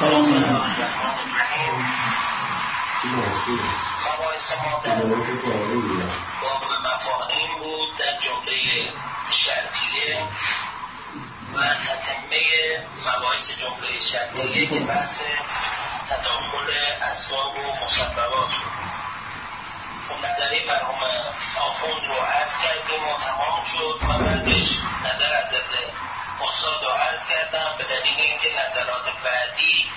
بسم الله الرحمن الرحیم. مباحث ما در باب مفاهیم بود، در جمله شرطیه و تتمه مباحث جمله شرطیه که بحث تداخل اسباب و مسببات بود. خب نظریه مرحوم آخوند رو عرض کردیم و تمام شد و بعدش نظر حضرت استاد رو عرض کردم به دلیل اینکه نظرات بعدی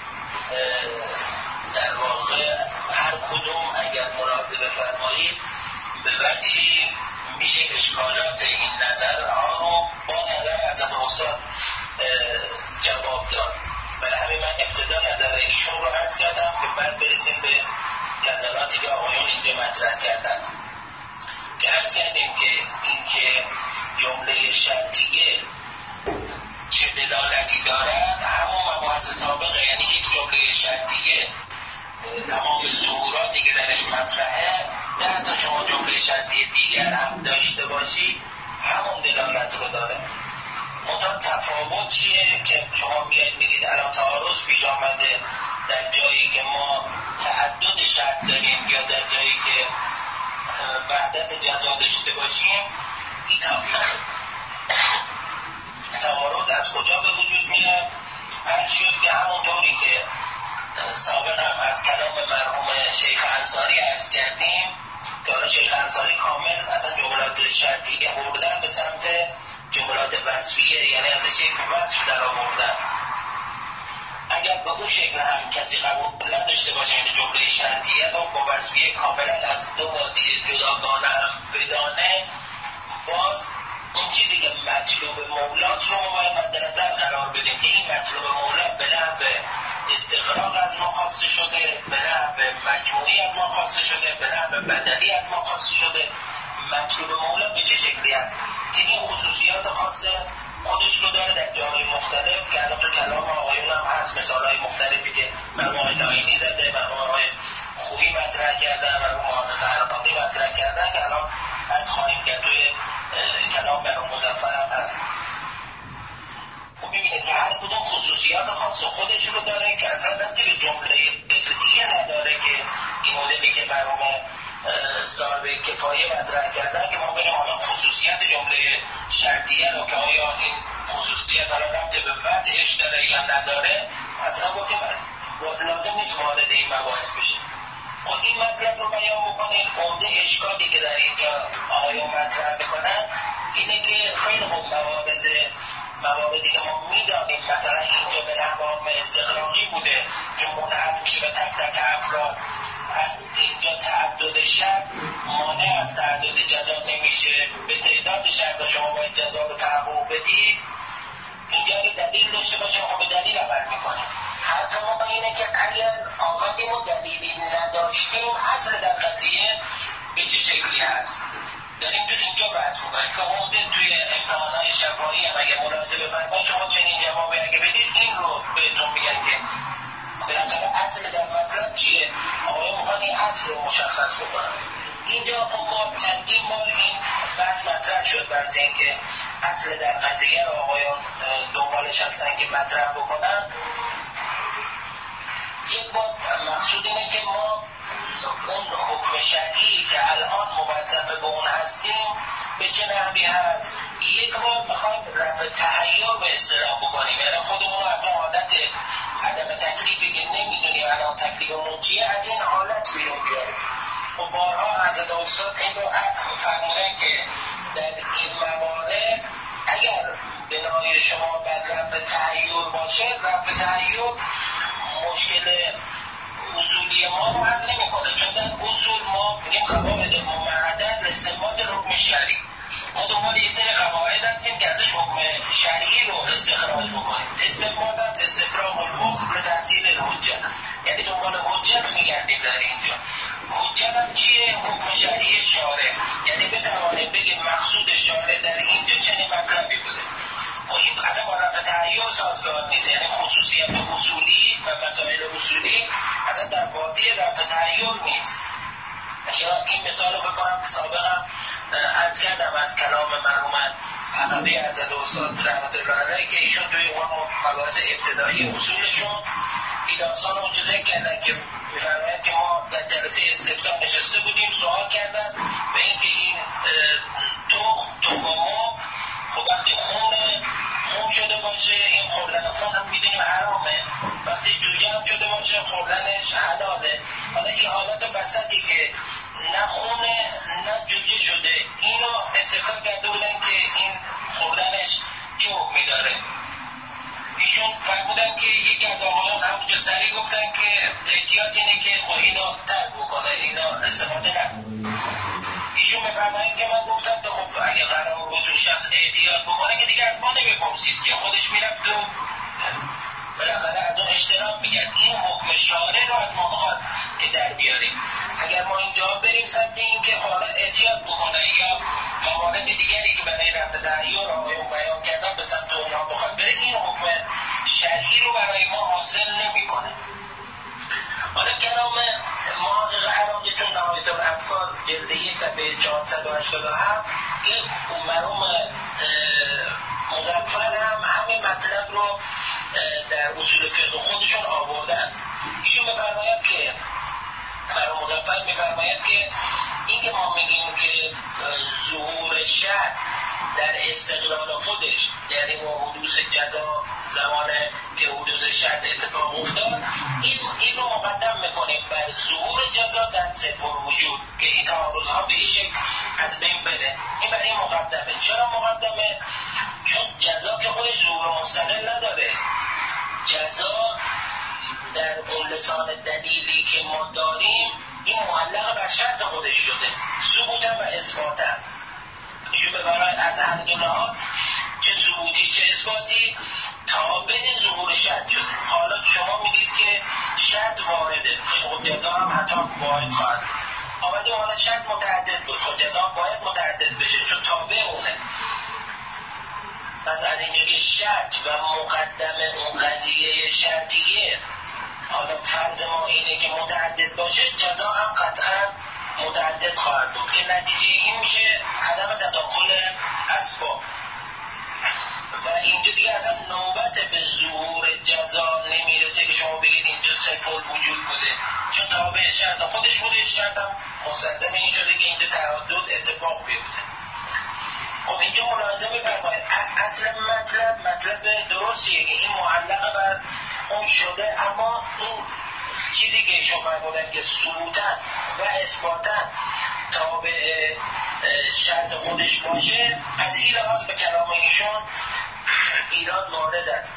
در واقع هر کدوم اگر مراعات بفرمایید به وجهی میشه اشکالات این نظرها رو با نظر حضرت استاد جواب داد. برای همین من ابتدا نظر ایشون رو عرض کردم که بعد برسیم به نظراتی که آقایون اینجا مطرح کردن که عرض کردیم که اینکه جمله شرطیه چه دلالتی دارد همون مباحث سابقه، یعنی یک جمله شرطیه تمام ظهوراتی که درش مطرحه 10 تا شما جمله شرطیه دیگر هم داشته باشی همون دلالت رو داره. منتها تفاوت چیه که شما میایید میگید الان تعارض پیش آمده در جایی که ما تعدد شرط داریم یا در جایی که وحدت جزا داشته باشیم. این تعارض از کجا به وجود میاد؟ عرض شد که همونطوری که سابق هم از کلام مرحوم شیخ انصاری عرض کردیم که حالا شیخ انصاری کامل اصلا جملات شرطیه بردن به سمت جملات وصفیه، یعنی ازش یک وصف در آوردن. اگر به اون شکل هم کسی قبول نداشته باشه این جمله شرطیه رو با وصفیه کاملا از دو وادی جداگانه هم بدانه، باز اون چیزی که مطلوب مولاست رو ما باید مد نظر قرار بدیم که این مطلوب مولا به نحو استقراق از ما خواسته شده، به نحو مجموعی از ما خواسته شده، به نحو بدلی از ما خواسته شده. مطلوب مولا به چه شکلی است که این خصوصیات خاص خودش رو داره در جاهای مختلف که الان تو کلام آقایون هم هست، مثالهای مختلفی که مرحوم آقای ناینی زده، مرحوم آقای خویی مطرح کردن، مرحوم آقای خرقاقی مطرح کردن که الان عرض خواهیم کرد توی کلام مرحوم مظفر هم هست. خب ببینید که هر کدوم خصوصیات خاص خودش رو داره که اصلا ربطی به جمله بهتیه نداره که این مدلی که مرحوم صاحب کفایه مطرح کردن که ما بریم حالا خصوصیت جمله شرطیه رو که آیا این خصوصیت حالا ربط به وضعش داره یا نداره اصلا گفتیم لازم نیست وارد این مباحث بشه. خب این مطلب رو بیان بکنید. عمده اشکالی که در اینجا آقایون مطرح بکنن اینه که خیلی خوب مواردی که ما میدانیم مثلا اینجا به نحو استقراقی بوده که منحل میشه به تک تک افراد، پس اینجا تعدد شرط مانع از تعدد جزا نمیشه، به تعداد شرط شما باید جزا رو تحقق بدید. اینجا اگه دلیل داشته باشه ما به دلیل عمل میکنیم. حتی ما اینه که اگر آمدیم و دلیلی نداشتیم اصل در قضیه به چه شکلی هست داریم تو اینجا بحث میکنیم که عمده توی امتحانات شفاهی هم اگه ملاحظه بفرمایید شما چنین جوابی اگه بدید این رو بهتون میگن که بالاخره اصل در مطلب چیه، آقایون میخوان این اصل رو مشخص بکنن. اینجا خب ما چندین بار این بحث مطرح شد برای اینکه اصل در قضیه رو آقایون دنبالش هستن که مطرح بکنن. یک بار مقصود اینه که ما اون حکم شرعی که الان موظف به اون هستیم به چه نحوی هست. یک بار میخوایم رفع تحیر به اصطلاح بکنیم، یعنی خودمون از اون حالت عدم تکلیفی که نمیدونیم الان تکلیفمون چیه از این حالت بیرون بیاریم. و بارها حضرت استاد این رو فرمودن که در این موارد اگر بنای شما بر رفع تحیر باشه، رفع تحیر مشکل اصولی ما رو حل نمی‌کنه، چون در اصول ما میگیم قواعد ممهده لاستنباط حکم شرعی. ما دنبال یه سری قواعد هستیم که ازش حکم شرعی رو استخراج بکنیم. استنباط هم استفراغ الوقت به تحصیل الحجت، یعنی دنبال حجت میگردیم. در اینجا حجت هم چیه؟ حکم شرعی شارع، یعنی بتوانیم بگیم مقصود شارع در اینجا چنین مطلبی بوده. و این اصلا با رفع تحیر سازگار نیست، یعنی خصوصیت اصولی و مسائل اصولی اصلا در وادی رفع تحیر نیست. یا این مثال رو بکنم که سابقا عرض کردم از کلام مرحوم عقبی حضرت استاد رحمت الله علیه که ایشون توی اون مباحث ابتدایی اصولشون این داستان اونجا ذکر کردن که می‌فرماید که ما در جلسه استفتاء نشسته بودیم، سوال کردن به اینکه این تخم ما خب وقتی خون شده باشه، این خوردن خون هم میدونیم حرامه، وقتی جوجه هم شده باشه خوردنش حلاله. حالا این حالت وسطی که نه خونه نه جوجه شده، اینو استفتاء کرده بودن که این خوردنش چه حکمی داره. ایشون فرمودن که یکی از آقایان همونجا سریع گفتن که احتیاط اینه که خب اینو ترک بکنه، اینو استفاده نکنه. ایشون بفرمایید که من گفتم که خب اگه قرار بود شخص احتیاط بکنه که دیگه از ما نمیپرسید که خودش میرفت و بالاخره از اون اجتناب میکرد. این حکم شارع رو از ما میخواد که در بیاریم. اگر ما اینجا بریم سمت این که حالا احتیاط بکنه یا موارد دیگری که برای رفع تحیر آقایون بیان کردن به سمت اونها بخواد بره، این حکم شرعی رو برای ما حاصل نمیکنه. حالا کلام محقق عراقی تو نهایت الافکار جلد 1 صفحه 487 که مرحوم مظفر هم همین مطلب رو در اصول فقه خودشون آوردن. ایشون میفرماید که مرحوم مظفر میفرماید که این که ما میگیم که ظهور شرط در استقلال خودش، یعنی با حدوث جزا زمانه که حدوث شرط اتفاق افتاد، این رو مقدم میکنیم بر ظهور جزا در صفر وجود که این تعارضها به این شکل از بین بره. این برای مقدمه. چرا مقدمه؟ چون جزا که خودش ظهور مستقل نداره. جزا در اون لسان دلیلی که ما داریم این معلق بر شرط خودش شده، ثبوتا و اثباتا. ایشون ببرد از هر دو لحاظ، چه ثبوتی چه اثباتی، تابع ظهور شرط شده. حالا شما میگید که شرط واحده، خب جزا هم حتی واحد خواهد. آمدیم حالا شرط متعدد بود، خب جزا باید متعدد بشه چون تابع اونه. پس از اینجا که شرط و مقدمه اون قضیه شرطیه، حالا فرض ما اینه که متعدد باشه، جزا هم قطعا متعدد خواهد بود که نتیجه این میشه عدم تداخل اسباب. و اینجا دیگه اصلا نوبت به ظهور جزا نمیرسه که شما بگید اینجا صفر وجود بوده، چون تابع شرط خودش بوده. شرط هم مستلزم این شده که اینجا تعدد اتفاق بیفته. خب اینجا ملاحظه می‌فرمایید اصل مطلب درستیه که این معلق بر اون شده، اما این چیزی که ایشون فرمودن که ثبوتا و اثباتا تابع شرط خودش باشه، از این لحاظ به کلام ایشون ایراد وارد است.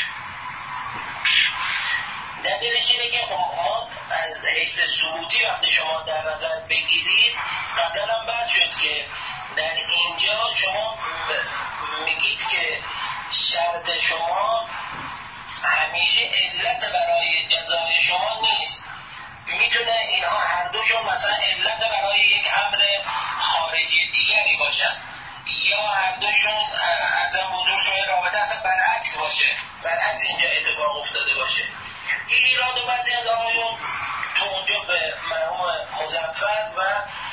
دلیلش اینه که ما از حیث ثبوتی وقتی شما در نظر بگیرید، قبلا هم بحث شد که در اینجا شما میگید که شرط شما همیشه علت برای جزای شما نیست. میتونه اینها هر دوشون مثلا علت برای یک امر خارجی دیگری باشن، یا هر دوشون از بزرگ شده رابطه اصلا برعکس باشه، برعکس اینجا اتفاق افتاده باشه. این ایراد و بعضی از آقایون تو اونجا به مرحوم مظفر و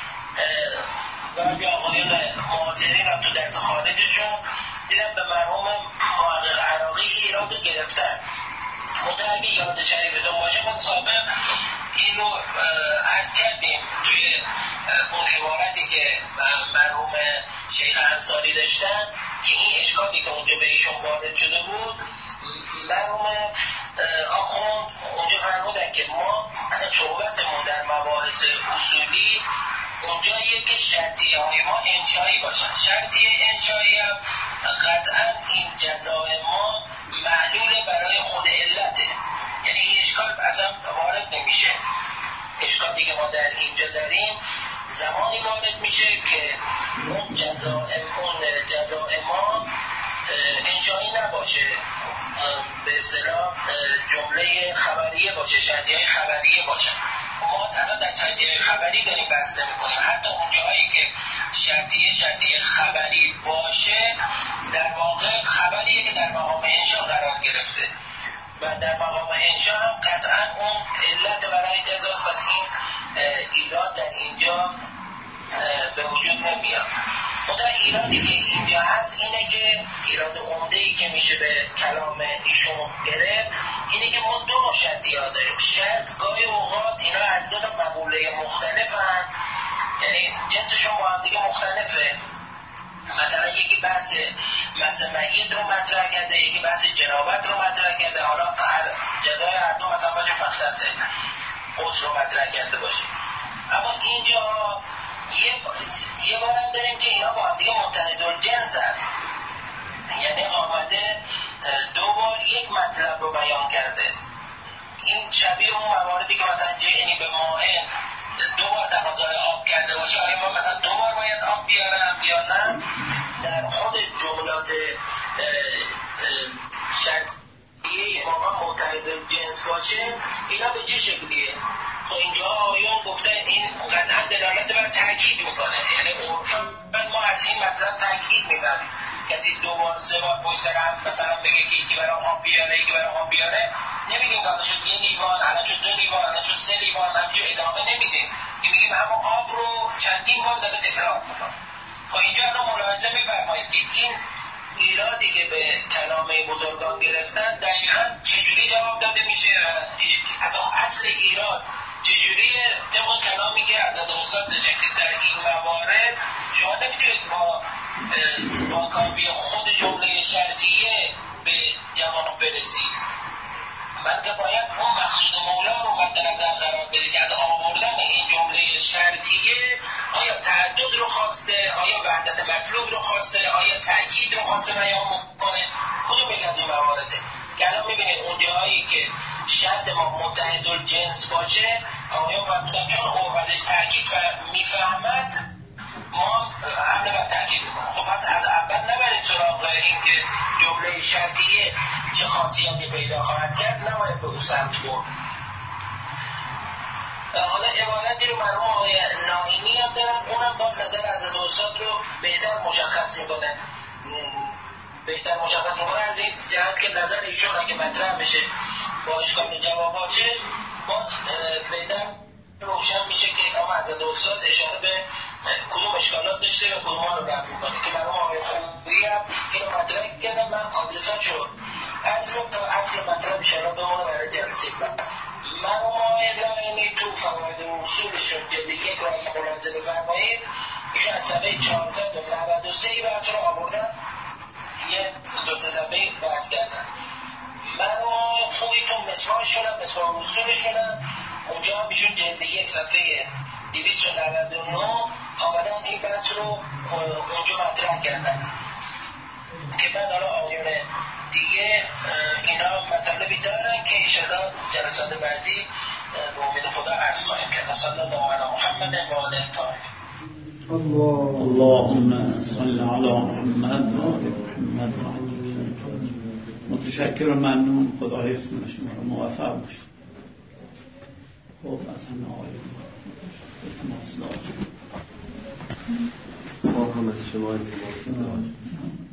بعضی آقایون معاصرین هم تو درس خارجشون دیدم به مرحوم محقق عراقی ایراد رو گرفتن. منتها اگه یاد شریفتون باشه ما سابق این رو عرض کردیم توی اون عبارتی که مرحوم شیخ انصاری داشتن که این اشکالی که اونجا به ایشون وارد شده بود، مرحوم آخوند اونجا فرمودن که ما اصلا صحبتمون در مباحث اصولی اونجاییه که شرطیه های ما انشایی باشن. شرطیه انشایی هم قطعا این جزای ما معلول برای خود علته، یعنی این اشکال اصلا وارد نمیشه. اشکالی که ما در اینجا داریم زمانی وارد میشه که اون جزای ما انشایی نباشه، به اصطلاح جمله خبریه باشه، شرطیه خبریه باشه. ما اصلا در شرطیه خبری داریم بحث نمی‌کنیم. حتی اون جایی که شرطیه خبری باشه، در واقع خبریه که در مقام انشا قرار گرفته و در مقام انشا هم قطعا اون علت برای جزاست. پس این ایراد در اینجا به وجود نمیاد. در ایرادی که اینجا هست اینه که ایراد عمده‌ای که میشه به کلام ایشون گرفت اینه که ما دو نوع شرطی‌ها داریم. شرط گاهی اوقات اینا از دو تا مقوله مختلفن، یعنی جنسشون با هم دیگه مختلفه. مثلا یکی بحث میت رو مطرح کرده، یکی بحث جنابت رو مطرح کرده، حالا جزای هر دو مثلا باشه فختسه غسل رو مطرح کرده باشه. اما اینجا یه بارم داریم که اینا با هم دیگه متحدالجنس هست، یعنی آمده دو بار یک مطلب رو بیان کرده. این شبیه اون مواردی که مثلا جعنی به مائن دو بار تقاضای آب کرده باشه، آیا ما مثلا دو بار باید آب بیارم یا نه؟ در خود جملات شرطیه واقعا متحدالجنس باشه اینا به چه شکلیه؟ خب اینجا آیون گفته این قطعا دلالت بر تاکید میکنه، یعنی عرفاً ما از این مطلب تاکید میفهمیم. کسی دو بار سه بار پشت سر هم مثلا بگه که یکی برام آب بیاره یکی برام آب بیاره، نمیگیم که شد یه لیوان الان شد دو لیوان الان شد سه لیوان، همینجور ادامه نمیدیم، میگیم همون آب رو چندین بار داره تکرار میکنه. خب اینجا الان ملاحظه میفرمایید که این ایرادی که به کلام بزرگان گرفتن دقیقاً چجوری جواب داده میشه، از اصل ایراد چجوریه طبق کلامی که حضرت استاد نشکل در این موارد شما نمیتونید با کافی خود جمله شرطیه به جواب برسید، بلکه باید اون مقصود مولا رو مد نظر قرار بده که از آوردن این جمله شرطیه آیا تعدد رو خواسته، آیا وحدت مطلوب رو خواسته، آیا تأکید رو خواسته بیان میکنه، کدوم یک از این موارده. که الان میبینید اون جاهایی که شرط ما متحدالجنس باشه آیا فرمودن چون اوردش تأکید و میفهمد ما حمله بر تأکید میکنم. خب پس از اول نبرید سراغ این که جمله شرطیه چه خاصیتی پیدا خواهد کرد، نباید به او سمت برد. حالا عبارتی رو مرحوم آقای نائینی هم دارن، اونم باز نظر حضرت استاد رو بهتر مشخص میکنه از این جهت که نظر ایشون اگه مطرح بشه با اشکال جواباته باز بهتر روشن میشه که آقا حضرت استاد اشاره به کدوم اشکالات داشته و کدوم ها رو رفع میکنه. که مرحوم آقای خوبی هم اینو مطرح کردن، من آدرسات شد از رو تا اصل مطرح اشاره بمونه برای جلسه بعد. مرحوم آقای نائینی تو فواید و اصولشون جلد یک رو اگه ملاحظه بفرمایید ایشون از صفحه 493 بحث رو آوردن، یه دو سه صفحه بحث کردن. مرحوم آقای خوبی تو مصباحشون مصباح اصولشون اونجا هم ایشون جلد یک صفحه 299 آمدن این بحث رو اونجا مطرح کردن که بعد حالا آقایون دیگه اینا مطالبی دارن که انشاءالله جلسات بعدی به امید خدا عرض خواهیم کرد. صلی الله علی محمد و آله الطاهرین. اللهم صل علی محمد و آل محمد. متشکر و ممنون، خدا حفظ کنه شما رو، موفق باشید. خب از همه آقایون التماس دارم. ما هم از شما التماس دارم.